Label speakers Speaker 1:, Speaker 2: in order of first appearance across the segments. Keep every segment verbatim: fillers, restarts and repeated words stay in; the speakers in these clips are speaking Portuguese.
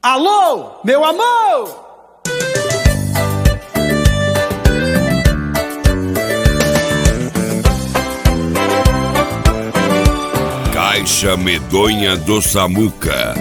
Speaker 1: Alô, meu amor!
Speaker 2: Caixa medonha do Samuca.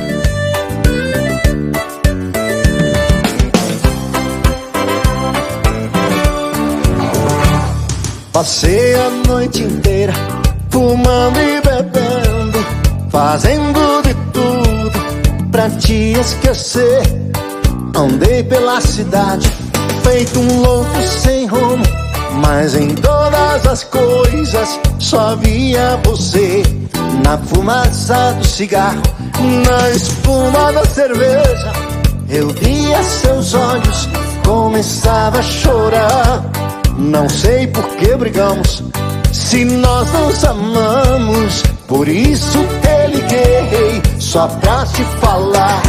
Speaker 3: Passei a noite inteira fumando e bebendo, fazendo de tudo pra te esquecer. Andei pela cidade feito um louco sem rumo, mas em todas as coisas só via você. Na fumaça do cigarro, na espuma da cerveja, eu via seus olhos, começava a chorar. Não sei por que brigamos, se nós nos amamos. Por isso te liguei, só pra te falar.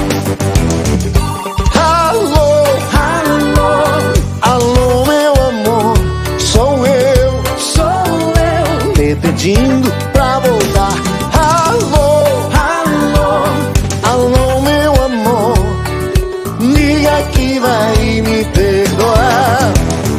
Speaker 3: Alô, alô, alô, meu amor. Sou eu, sou eu, te pedindo pra voltar. Alô, alô, alô, meu amor. Liga que vai me perdoar.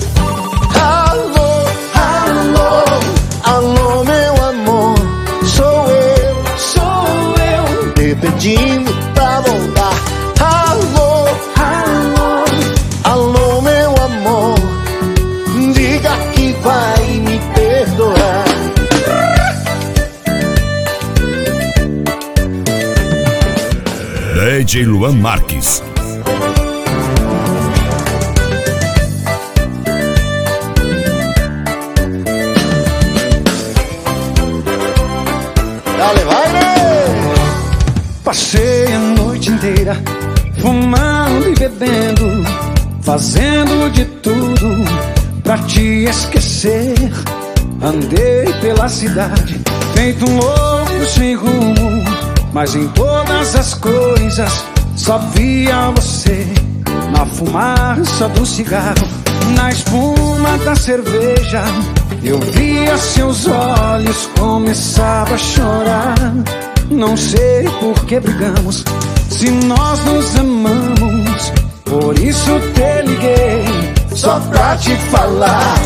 Speaker 3: Pedindo pra voltar. Alô, alô, alô, meu amor. Diga que vai me perdoar.
Speaker 2: D J Luan Marques.
Speaker 3: Dale, vai, né?
Speaker 1: Passei a noite inteira fumando e bebendo, fazendo de tudo pra te esquecer. Andei pela cidade feito um louco sem rumo, mas em todas as coisas só via você. Na fumaça do cigarro, na espuma da cerveja, eu via seus olhos, começava a chorar. Não sei por que brigamos, se nós nos amamos. Por isso te liguei, só pra te falar.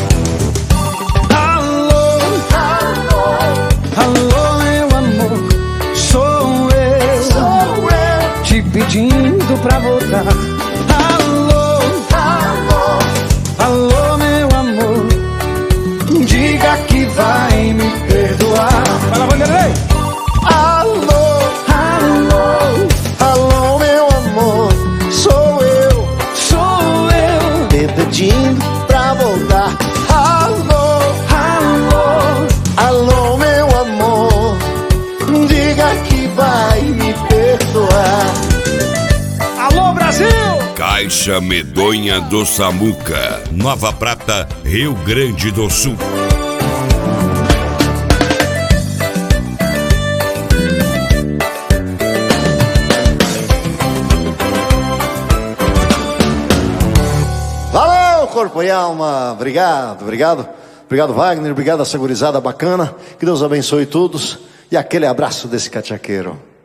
Speaker 1: Alô, alô, alô, meu amor. Sou eu, sou eu, te pedindo pra voltar. Alô, alô, alô, meu amor. Diga que vai me perdoar. Vai lá, Vanderlei!
Speaker 3: Alô, alô, alô, meu amor. Sou eu,
Speaker 1: sou eu,
Speaker 3: te pedindo pra voltar. Alô, alô, alô, meu amor. Diga que vai me perdoar.
Speaker 1: Alô, Brasil!
Speaker 2: Caixa medonha do Samuca, Nova Prata, Rio Grande do Sul.
Speaker 3: Corpo e alma, obrigado, obrigado, obrigado Wagner, obrigado a essa gurizada bacana, que Deus abençoe todos e aquele abraço desse cachaqueiro.